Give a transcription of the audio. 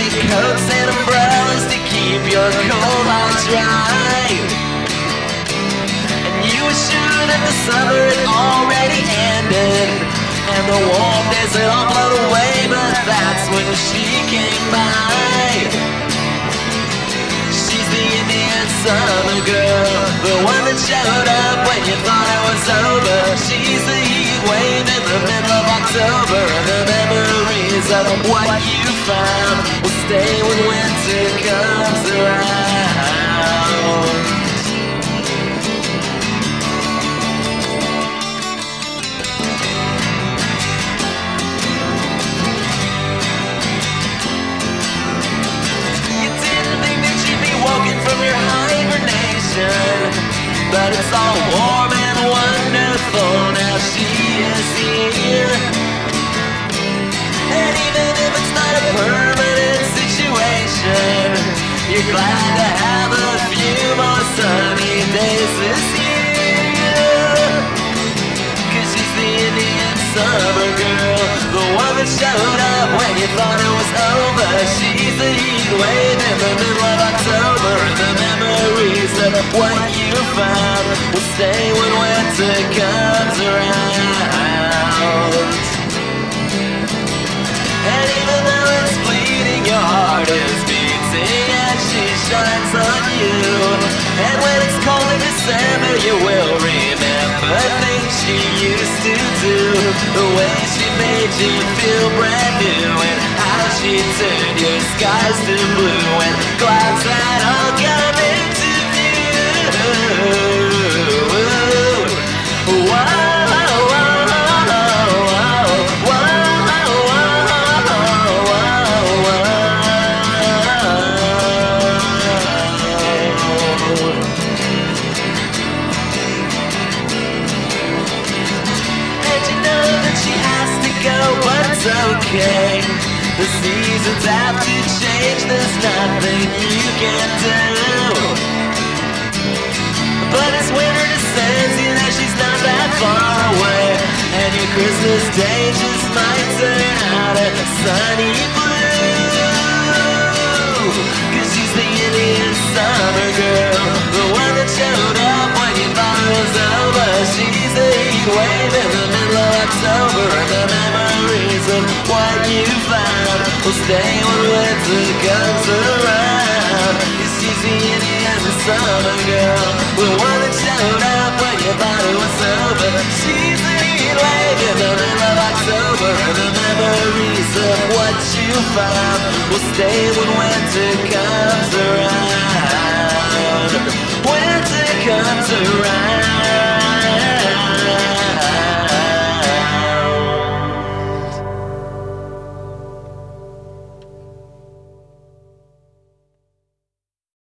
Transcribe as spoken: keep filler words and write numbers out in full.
coats and umbrellas to keep your cold heart dry. And you were sure that the summer had already ended, and the warm days had all blown away, but that's when she came by. She's the Indian summer girl, the one that showed up when you thought it was over. She's the heat wave in the middle of October, and the memories of what you found will stay when winter comes around. Woken from your hibernation, but it's all warm and wonderful now she is here. And even if it's not a permanent situation, you're glad to have a few more sunny days this year. Cause she's the Indian summer girl, the one that showed up when you thought it was over. She's the heat wave in the middle of October, and the memories of what you found will stay when winter comes around. And even though it's bleeding, your heart is beating as she shines on you. And when it's cold in December, you will remember things she used to do, the way she made you feel brand new, and how she turned your skies to blue when clouds had all come into view. Okay, the seasons have to change, there's nothing you can do. But it's winter descends, you know she's not that far away, and your Christmas day just might turn out a sunny blue. Cause she's the Indian summer girl, the one that showed up when you thought it was over. She's the heat wave in the middle of October, and the memories of what you found will stay when winter comes around. She's the Indian summer girl, the one that showed up when you thought it was over. She's the heat wave in the middle of October, and the memories of what you found will stay when winter comes around.